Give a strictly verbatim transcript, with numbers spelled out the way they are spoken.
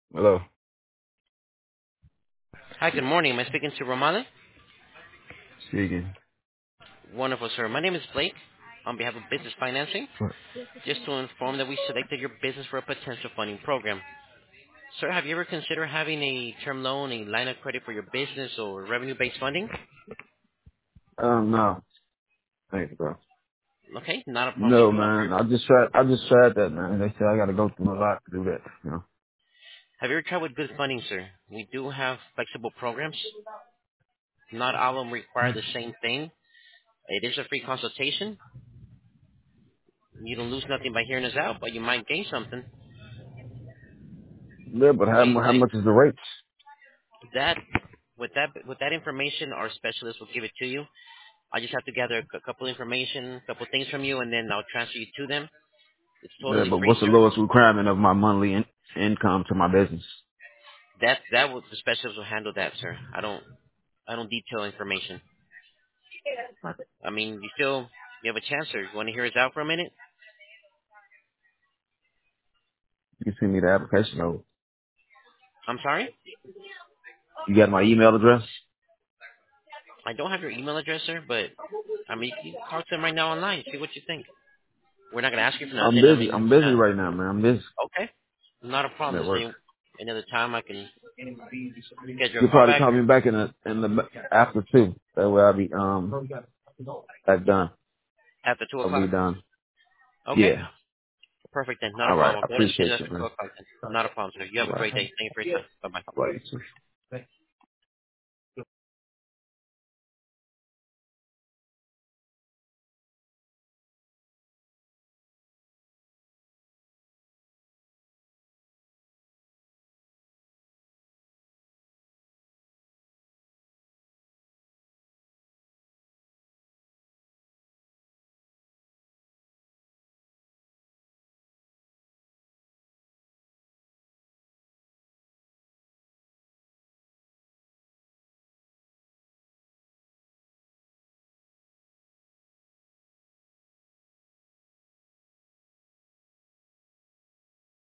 Hello. Hi, good morning. Am I speaking to Romale? Speaking. Wonderful, sir. My name is Blake on behalf of Business Financing, What? just to inform that we selected your business for a potential funding program. Sir, have you ever considered having a term loan, a line of credit for your business or revenue-based funding? Um, no. Thanks, bro. Okay, not a problem. We No, do offer. man. I just tried. I just tried that, man. They said I got to go through a lot to do that. You know. Have you ever tried with good funding, sir? We do have flexible programs. Not all of them require the same thing. It is a free consultation. You don't lose nothing by hearing us out, but you might gain something. Yeah, but What how do you mu- how say? much is the rates? That with that with that information, our specialist will give it to you. I just have to gather a cou- couple information, a couple things from you, and then I'll transfer you to them. It's Yeah, totally but free, what's the sir. lowest requirement of my monthly in- income to my business? That that will the specialist will handle that, sir. I don't I don't detail information. I mean, you still you have a chance, sir. You want to hear us out for a minute? You can send me the application over. I'm sorry, You got my email address? I don't have your email address, sir. But I mean, you can talk to them right now online. See what you think. We're not gonna ask you for I'm nothing. I busy. mean, I'm we're busy not. right now, man. I'm busy. Okay, not a I'm problem. at Is work. there another time I can schedule a You'll call probably back call me or back in the in the after two. That way I'll be um back done. after two I'll be o'clock? done. Okay. Yeah. Perfect then. Not a All right. problem. I I'll go ahead and schedule appreciate that you, for two man. o'clock then. Not a problem, sir. You All have a right. great day. Thank you for your time. Bye bye. All right.